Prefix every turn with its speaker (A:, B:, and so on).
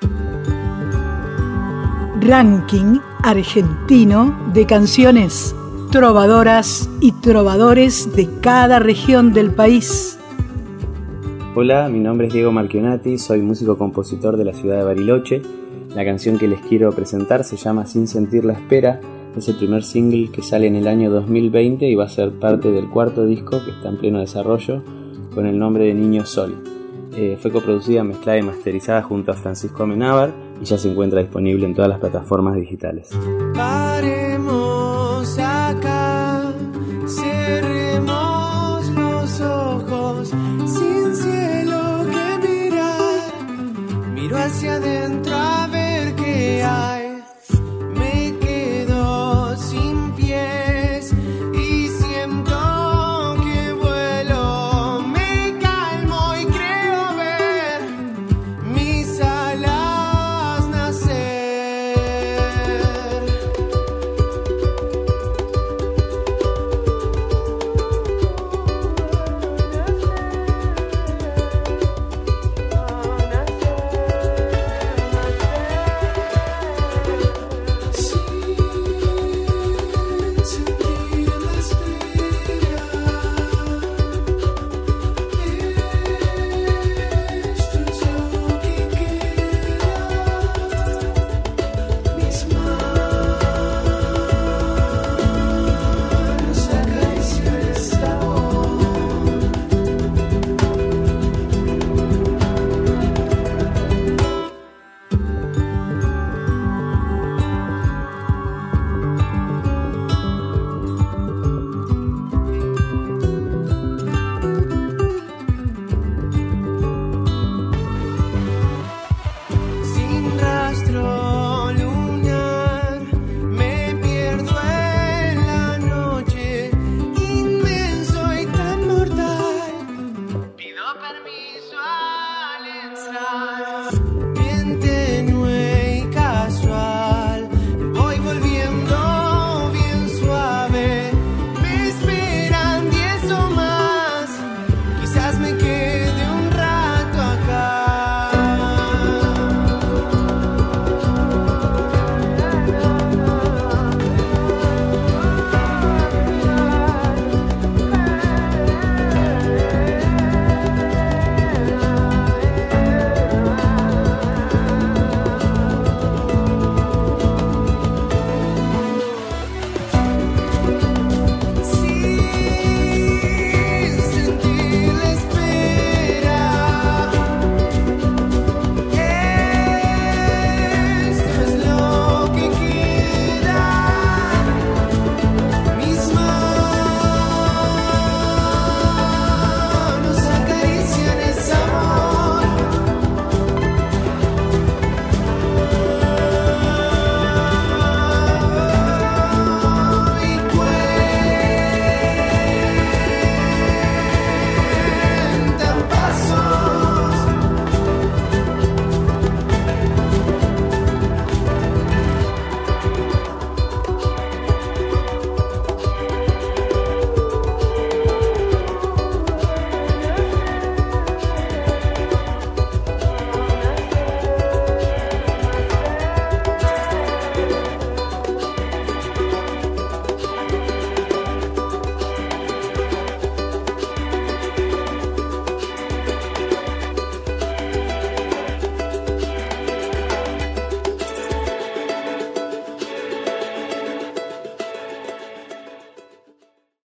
A: Ranking argentino de canciones trovadoras y trovadores de cada región del país.
B: Hola, mi nombre es Diego Marchionati, soy músico-compositor de la ciudad de Bariloche. La canción que les quiero presentar se llama Sin sentir la espera. Es el primer single que sale en el año 2020 y va a ser parte del cuarto disco que está en pleno desarrollo con el nombre de Niño Sol. Fue coproducida, mezclada y masterizada junto a Francisco Amenábar y ya se encuentra disponible en todas las plataformas digitales.
C: Paremos acá, cerremos los ojos, sin cielo que mirar, miro hacia adentro a ver qué hay.